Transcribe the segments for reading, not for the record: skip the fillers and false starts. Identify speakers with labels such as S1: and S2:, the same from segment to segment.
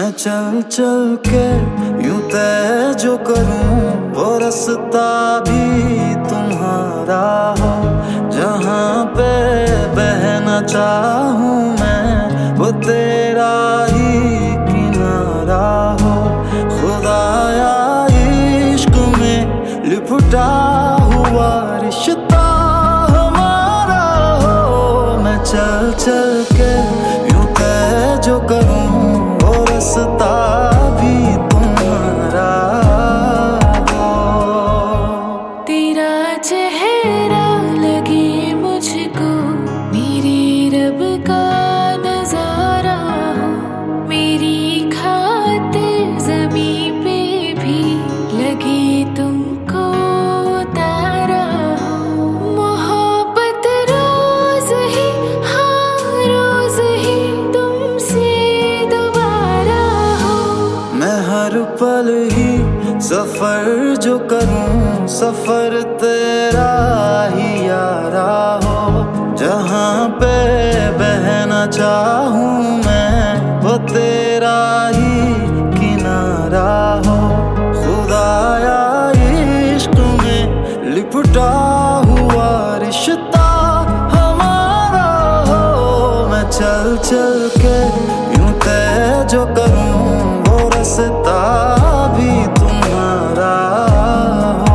S1: मैं चल चल के यूं तय जो करूं वो रास्ता भी तुम्हारा हो। जहां पे बहना चाहूं मैं वो तेरा ही किनारा हो। खुदाया इश्क में लिपटा हुआ रिश्ता हमारा हो। मैं चल चल के यूं तय जो करूं वो रास्ता भी तुम्हारा हो।
S2: तेरा चेहरा लगे मुझको मेरे रब का नजारा हो। मेरी खातिर ज़मीं पे भी लगे तुमको तारा हो। मोहब्बत रोज ही हाँ रोज ही तुमसे दोबारा हो।
S1: मैं हर पल ही सफर जो करूं सफर तेरा ही यारा हो। जहां पे बहना चाहूं मैं वो तेरा ही किनारा हो। खुदाया इश्क में लिपटा हुआ रिश्ता हमारा हो। मैं चल चल के यूं तय जो करूं वो रास्ता भी तुम्हारा हो।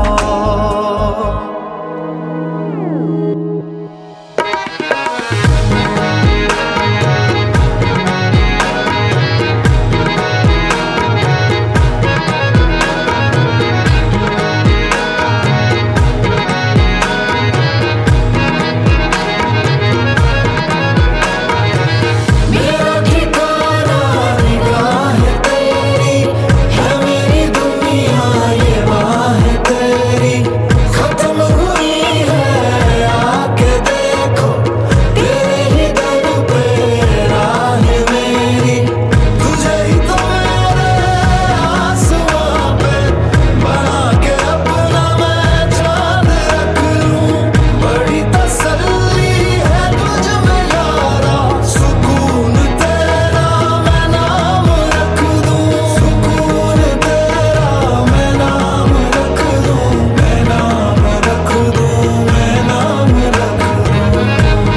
S2: मेरा ठिकाना निगाह तेरी है। मेरी दुनिया ये बाह तेरी खत्म हुई है। आके देखो तेरे ही दर पे राह मेरी। तुझे ही तो मेरे आसमां पे बना के अपना मैं चांद रख लूं। बड़ी तसल्ली है तुझ में यारा। सुकून तेरा मैं नाम रख दूं। सुकून तेरा मैं नाम रख दूं। मैं नाम रख दूं। मैं नाम रख दूं।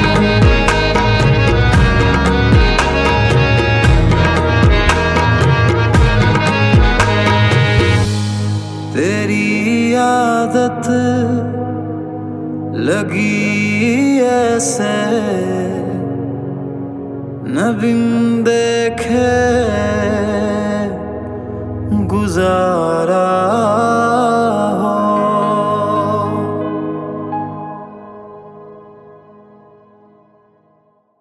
S1: तेरी आदत लगी ऐसे न बिन देखे गुजारा